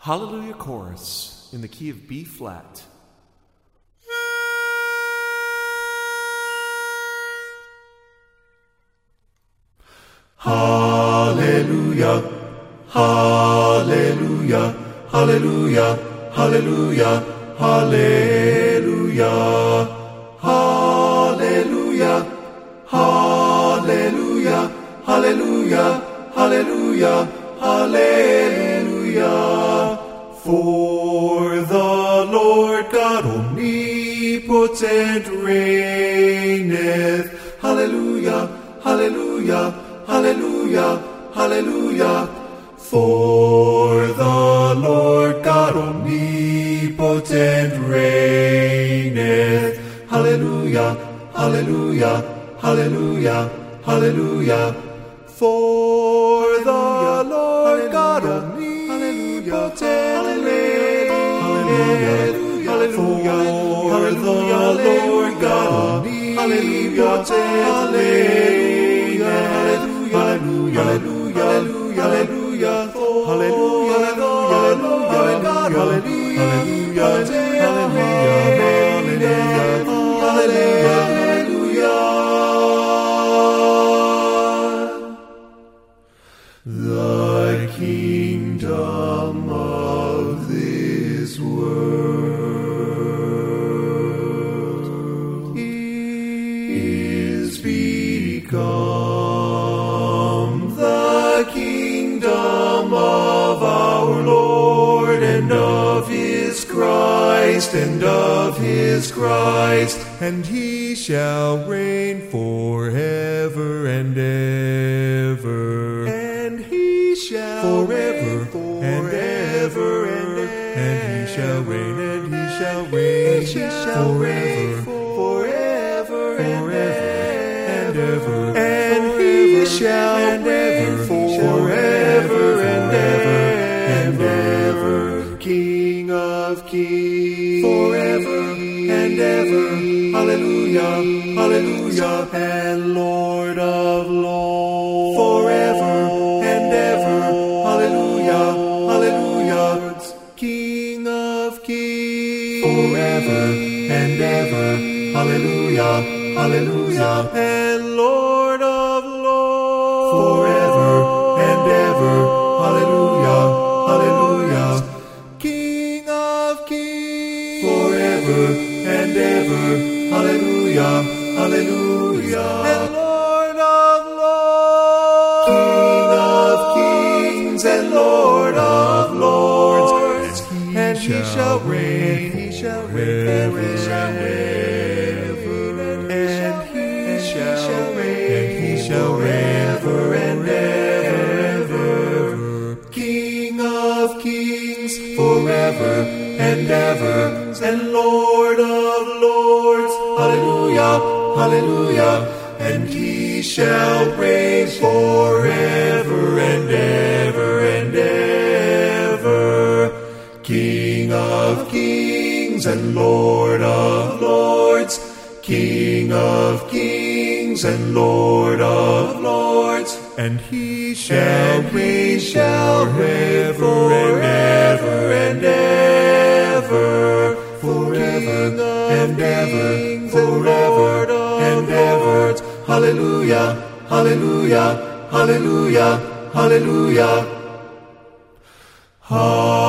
Hallelujah Chorus in the key of B flat. Hallelujah, hallelujah, hallelujah, hallelujah, hallelujah, hallelujah, hallelujah, hallelujah, hallelujah, hallelujah. For the Lord God omnipotent reigneth. Hallelujah, hallelujah, hallelujah, hallelujah. For the Lord God omnipotent reigneth. Hallelujah, hallelujah, hallelujah, hallelujah. For the Lord God omnipotent reigneth. Hallelujah, for the Lord God omnipotent reigneth. Hallelujah, hallelujah, hallelujah, hallelujah, hallelujah, hallelujah, hallelujah, the kingdom of this world is become the kingdom of our Lord and of his Christ, and he shall reign forever and ever. And he shall reign forever and ever. And he shall reign, and he shall reign, forever and ever. And he shall reign forever and ever. King of kings, forever and ever. Hallelujah, hallelujah. And Lord of lords, forever and ever. Hallelujah, hallelujah. King of kings, forever and ever. Hallelujah, hallelujah. And Lord of lords, forever and ever. Hallelujah, hallelujah. King of kings, forever and ever. Hallelujah, hallelujah. And Lord of lords, King of kings and Lord of lords, and he shall reign, he shall reign forever, and he shall reign, and he shall reign forever and ever. King of kings, forever and ever, and Lord of lords, hallelujah, hallelujah, and he shall reign forever and ever and ever. King of kings and Lord of lords, King of kings and Lord of lords, and he shall reign forever and ever and ever. Forever and ever, forever and ever. Hallelujah, hallelujah, hallelujah, hallelujah.